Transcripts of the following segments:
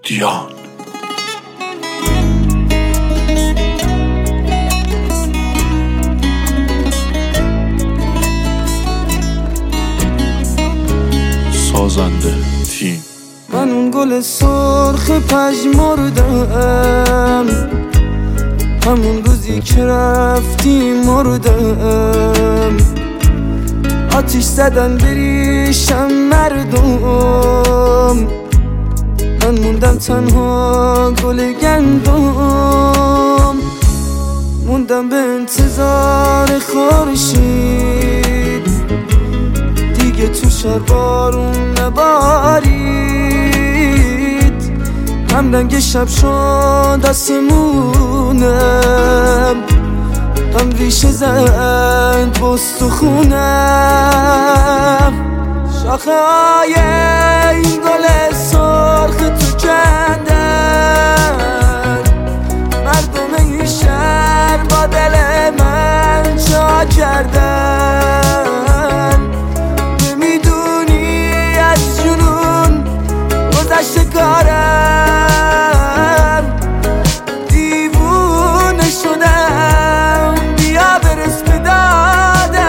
دیان. سازنده تیم. من اون گل سرخ پژمردم، همون روزی که رفتی مردم. آتیش زدن بریشم مردم، من موندم تنها گل گندم. موندم به انتظار خورشید، دیگه تو شهر بارون نبارید. هم رنگ شب شد آسمونم، هم ریشه زد بستخونم. شاخه های این گل سرخ تو کندن، مردم این شهر با دل من چا کردن. نمیدونی از جنون گذشته کارم، دیوونه شدم، بیا برس به دادم.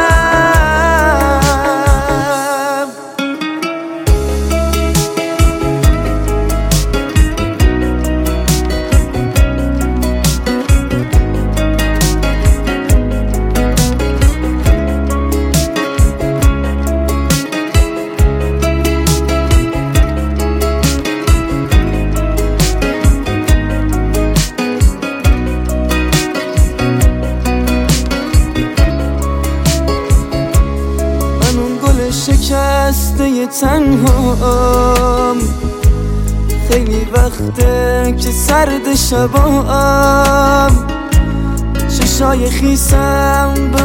شکسته تنهام، خیلی وقته که سرد شبام. چشای خیسم به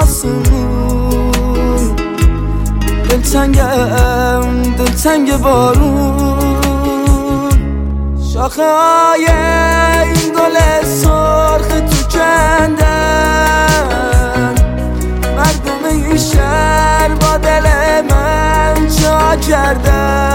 آسمون، دلتنگ بارون. شاخه های این گل سرخ تو کندن، مردم این شهر با دل من چا کردن.